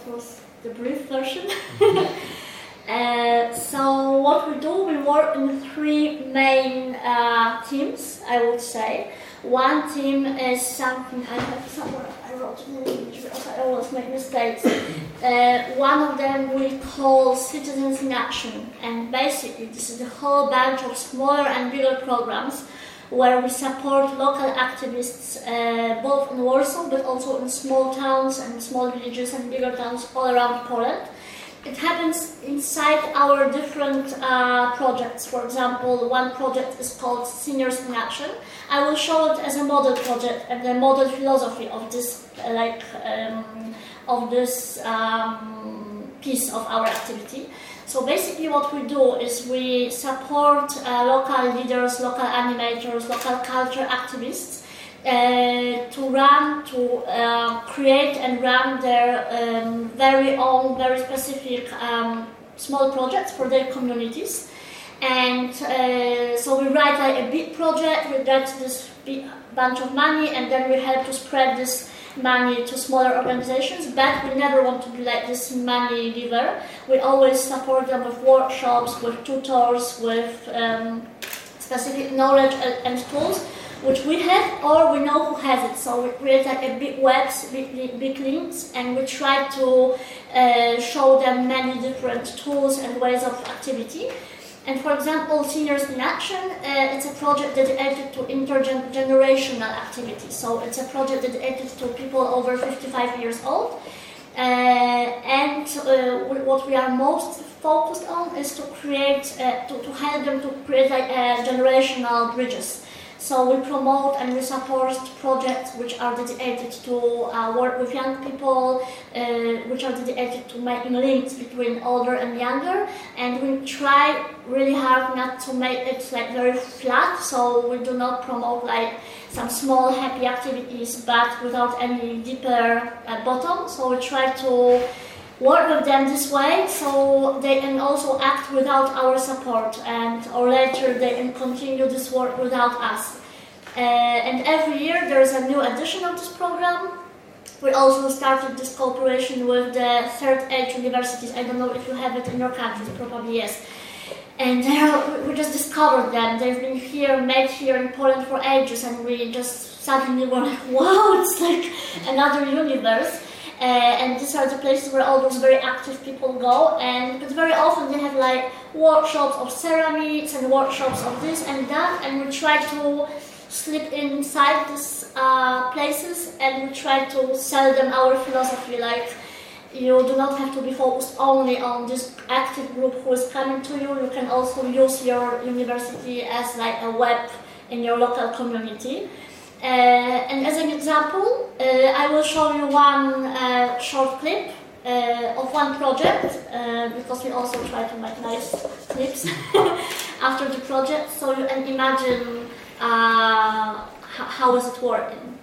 was the brief version. So what we do, we work in three main teams, I would say. One team is something I have somewhere, I wrote in English because I always make mistakes. One of them we call Citizens in Action, and basically this is a whole bunch of smaller and bigger programs where we support local activists both in Warsaw but also in small towns and small villages and bigger towns all around Poland. It happens inside our different projects. For example, one project is called Seniors in Action. I will show it as a model project and the model philosophy of this, piece of our activity. So basically, what we do is we support local leaders, local animators, local culture activists to create and run their very own, very specific small projects for their communities. And so we write like a big project, we get this big bunch of money, and then we help to spread this money to smaller organizations, but we never want to be like this money giver. We always support them with workshops, with tutors, with specific knowledge and tools, which we have or we know who has it. So we create like a big webs, big links, and we try to show them many different tools and ways of activity. And for example, Seniors in Action, it's a project dedicated to intergenerational activity. So it's a project dedicated to people over 55 years old. What we are most focused on is to create, to help them to create like generational bridges. So we promote and we support projects which are dedicated to work with young people, which are dedicated to making links between older and younger, and we try really hard not to make it like very flat. So we do not promote like some small happy activities, but without any deeper bottom. So we try to work with them this way, so they can also act without our support, or later they can continue this work without us. And every year there is a new edition of this program. We also started this cooperation with the third age universities. I don't know if you have it in your countries, probably yes. And we just discovered them. They've been here, made here in Poland for ages, and we just suddenly were like, wow, it's like another universe. And these are the places where all those very active people go, but very often they have like workshops of ceramics and workshops of this and that, and we try to slip inside these places and we try to sell them our philosophy, like you do not have to be focused only on this active group who is coming to you. You can also use your university as like a web in your local community. And as an example, I will show you one short clip of one project, because we also try to make nice clips after the project, so you can imagine how is it working.